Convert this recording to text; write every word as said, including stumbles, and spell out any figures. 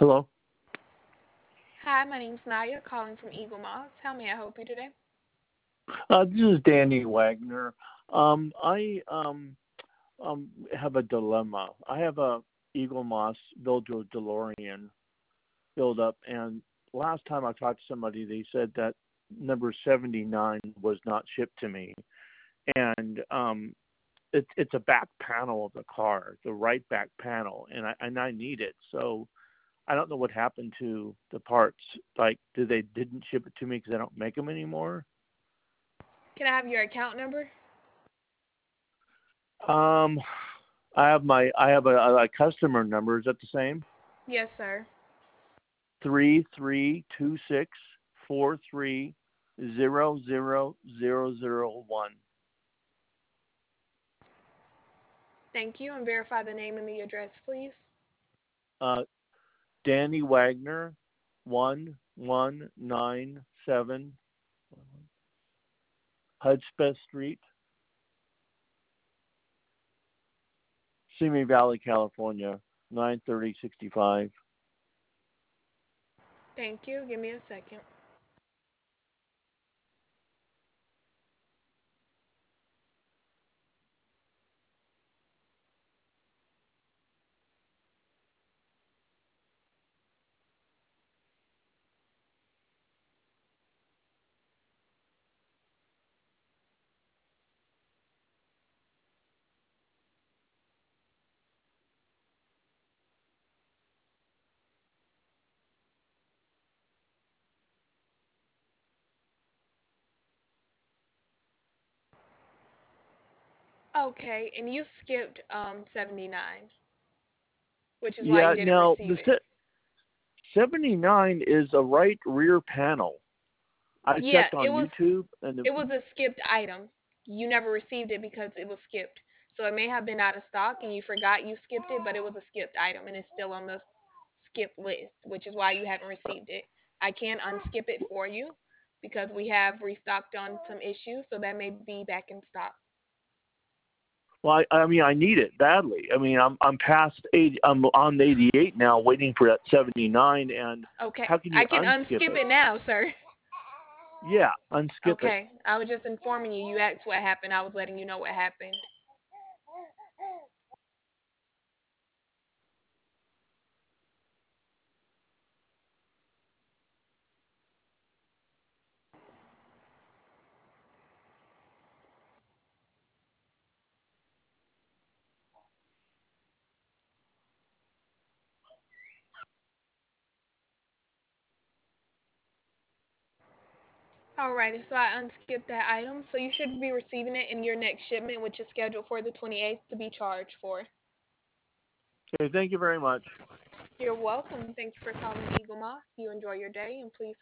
Hello. Hi, my name's Naya, calling from Eagle Moss. How may I help you today? Uh, this is Danny Wagner. Um, I um, um, have a dilemma. I have a Eagle Moss Biljo DeLorean build up, and last time I talked to somebody, they said that number seventy-nine was not shipped to me, and um, it's it's a back panel of the car, the right back panel, and I and I need it. So I don't know what happened to the parts. Like, did they didn't ship it to me because I don't make them anymore? Can I have your account number? Um, I have my I have a, a customer number. Is that the same? Yes, sir. Three three two six four three zero zero zero zero one. Thank you, and verify the name and the address, please. Uh, Danny Wagner, one one nine seven Hudspeth Street, Simi Valley, California, nine thirty sixty five. Thank you. Give me a second. Okay, and you skipped um seventy-nine, which is why you Yeah, didn't now receive the it. seventy-nine is a right rear panel. I Yeah, checked it on was YouTube, and the, it was a skipped item. You never received it because it was skipped. So it may have been out of stock and you forgot you skipped it, but it was a skipped item and it's still on the skip list, which is why you haven't received it. I can unskip it for you because we have restocked on some issues, so that may be back in stock. well, I, I mean, I need it badly. I mean, I'm I'm past eighty. I'm on eighty-eight now, waiting for that seventy-nine. And Okay, how can I you can unskip unskip it? it now, sir. Yeah, unskip it. Okay, I was just informing you. You asked what happened. I was letting you know what happened. Alrighty, so I unskipped that item. So you should be receiving it in your next shipment, which is scheduled for the twenty-eighth to be charged for. Okay, thank you very much. You're welcome. Thank you for calling Eagle Moss. You enjoy your day, and please